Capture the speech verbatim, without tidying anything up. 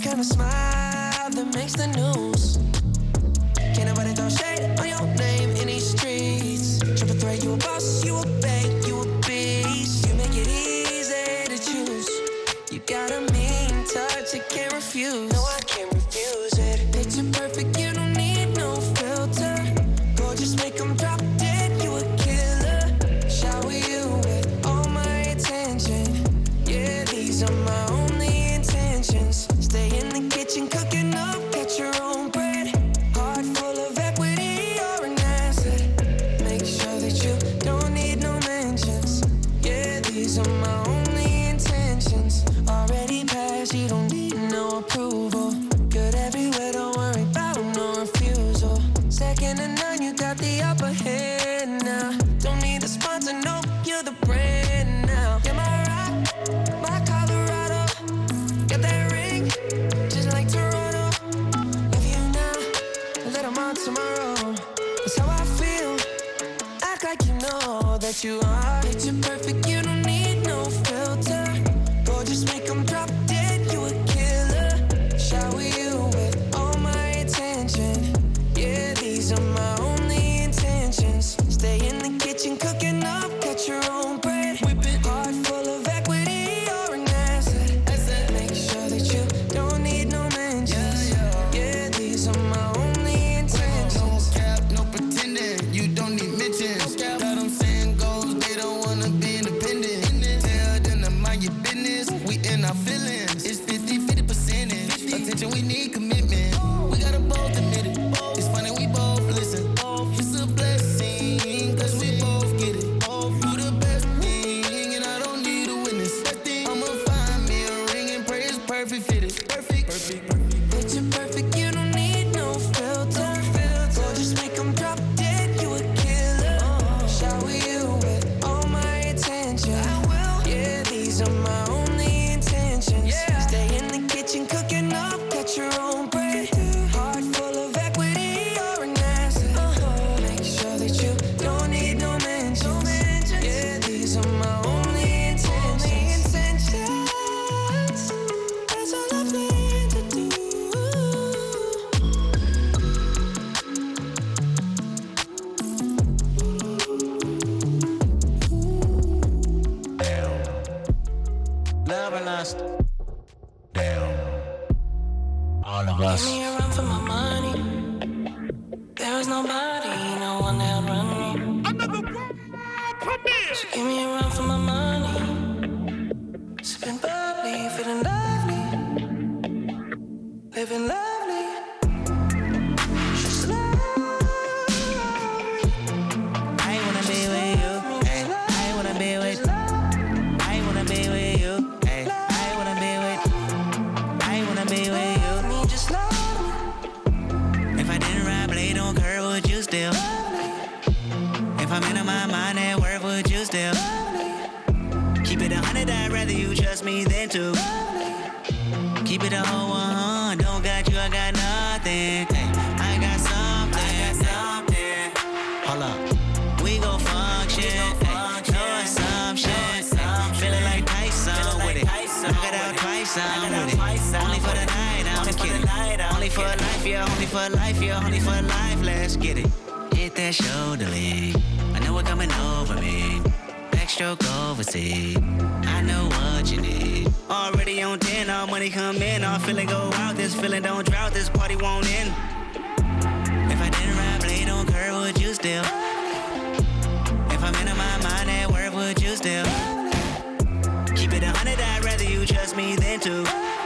kind of smile that makes the news. Can't nobody throw shade on your name in these streets. Triple threat, you a boss, you a bank, you a beast. You make it easy to choose. You got a mean touch, I can't refuse. No, I can't refuse it. Picture perfect, you don't need no filter. Gorgeous, make them drop dead, you a killer. Shower you with all my attention. Yeah, these are my only intentions. Stay in the kitchen, cooking up, get your own bread. Heart full of equity, you're an asset. Make sure that you don't need no mentions. Yeah, these are my only intentions. Already passed, you don't need no approval. Good everywhere, don't worry about no refusal. Second to none, you got the upper hand now. Don't need the sponsor, no, you're the brand now. You're my rock, my Colorado. Got that ring, just like Toronto. Love you now, a little more tomorrow. That's how I feel, act like you know that you are. Picture perfect, you don't need no filter. Gorgeous, make them drop dead, you a killer. Shower you with all my attention. Yeah, these are my only intentions. Stay in the kitchen, cooking up, cut your own bread. Whipping heart full of equity, you're an asset. Make sure that you don't need no mentions. Yeah, these are my only intentions. No cap, no pretending, you don't need mentions. Got them saying goals, they don't wanna be independent. Tell them to mind your business, we in our feelings. It's fifty fifty percentage, attention, we need commitment. We gotta both admit it, it's funny we both listen. It's a blessing, cause we both get it. You the best thing, and I don't need a witness. I'ma find me a ring and pray it's perfect fitted. Perfect, perfect, perfect. Picture perfect, you don't need no filter. Gorgeous, make them drop dead, you a killer. Shower you with all my attention. Yeah, these are my only intentions. Stay in the kitchen, cooking up, cut your own bread. Heart full of equity, you're an asset. Make sure that you don't need no mentions. Yeah, these are my only intentions. That's all I plan to do. Love and lust. Damn. All of Give us. me a run for my money. There is nobody, no one that run me. Another world premiere. So give me a run for my money. Sipping bubbly, feeling lovely. Living lovely. Just love. I wanna be with you. Ay, I wanna be with. I wanna be with you. Ay, I wanna be with. I wanna be with you. Me, just love me. If I didn't ride blade on curve, would you still? If I'm in my mind at work, would you still? Keep it a hundred, I'd rather you trust me than to. Keep it a whole one, don't got you, I got nothing. Ay, I got something, I got something. Hold up, we gon' function, ay, no assumption. Feeling like Tyson with it, knock it out twice, I'm with it. Only for the night, I'm just kidding. Only for life, yeah, only for life, yeah, only for life, let's get it. Hit that shoulder lean, I know what coming over me. Backstroke overseas, I know what you need. Already on ten, all money come in, all feeling go out. This feeling don't drought, this party won't end. If I didn't ride blade on curve, would you still? If I'm in my mind at work, would you still? Keep it a hundred, I'd rather you trust me than to.